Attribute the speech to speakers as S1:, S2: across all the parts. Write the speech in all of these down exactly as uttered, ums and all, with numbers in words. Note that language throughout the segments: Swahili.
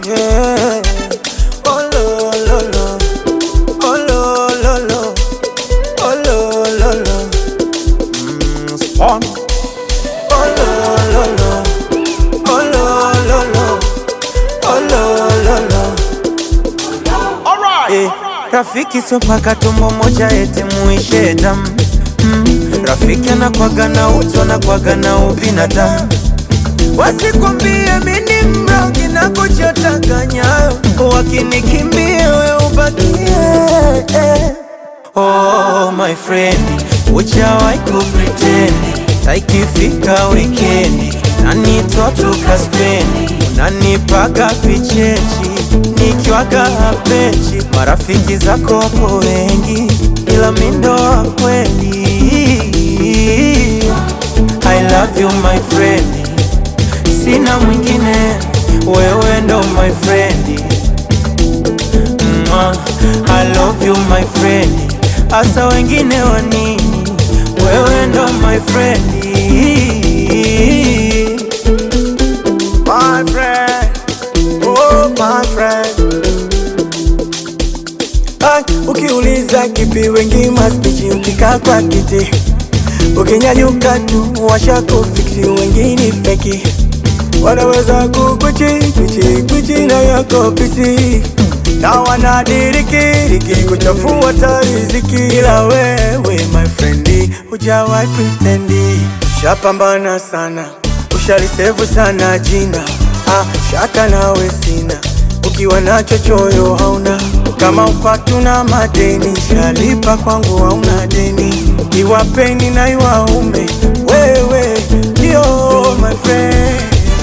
S1: yeah. Oh lo lo lo, oh lo lo lo, oh lo lo lo. Mm, spawn. Oh lo lo lo, oh lo lo lo, oh lo lo lo.
S2: Alright,
S1: eh,
S2: alright.
S1: Rafiki so paka tumbo moja eti muishe damu. mm, Rafiki anakwaga na utu, anakwaga na ubinadamu. Wasikwambie mini mrogi na kuchotaganya, wakinikimbia we ubakie eh. Oh my friend, uchawai kupretend, taikifika weekendi nanitwa tukaspendi, unanipaga vichenji nikiwaga hapechi. Marafiki zako wako wengi ila mindo wa kweli. I love you my friend, sina mwingine, wewe ndo my friend. Mwah, I love you my friend, asa wengine wanini, wewe ndo my friend.
S3: My friend, oh my friend. Ay, ukiuliza kipi wengi maspichi, ukikaa kwa kiti ukinyanyuka tu washako fiksi, wengine feki wanaweza kukuchi kuchi kuchi na yako pisi, na wanadirikiriki kuchafua tariziki. Ila wewe my friend hujawai pretendi, ushapambana sana, ushalisevu sana jina. Ah, shaka nawe sina, ukiwa nacho choyo hauna. Kama upatu na madeni, shalipa kwangu hauna deni. Iwapeni na iwaume, wewe ndio my friend.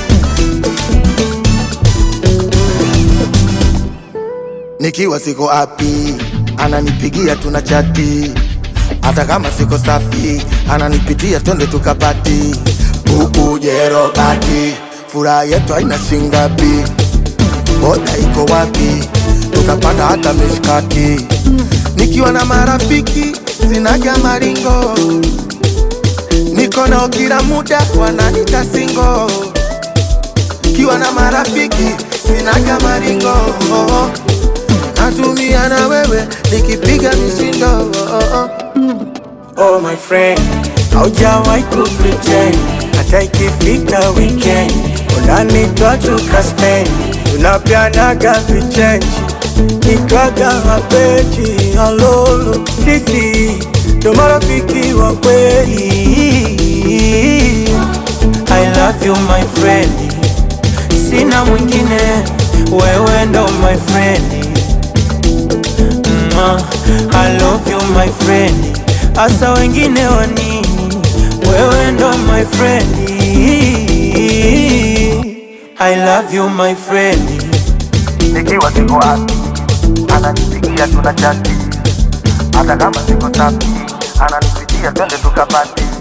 S4: Nikiwa siko happy, ananipigia tunachati. Hata kama siko safi, ananipitia twende tukapati. Bubu jero bati, furaha yetu haina shingapi. Boda iko wapi, tukapanda hata mishkati. Nikiwa na marafiki, sinaga maringo. Niko nao kila muda, wananita singo. Kiwa na marafiki, sinaga maringo. Natumia na wewe, nikipiga mishindo.
S1: Oh my friend, haujawai kupretend, hata ikifika weekend unanitwa tukaspendi, tunapianaga vichenji nikwaga hapechi. Alolo, sisi ndo marafiki wa kweli. I love you my friend, sina mwingine, wewe ndo my friend. Mwah, I love you my friend, asa wengine wanini, wewe ndo my friend. I love you my friend.
S4: Nikiwa siko happy, ananipigia tunachati. Hata kama siko safi, ananipitia twende tukapati.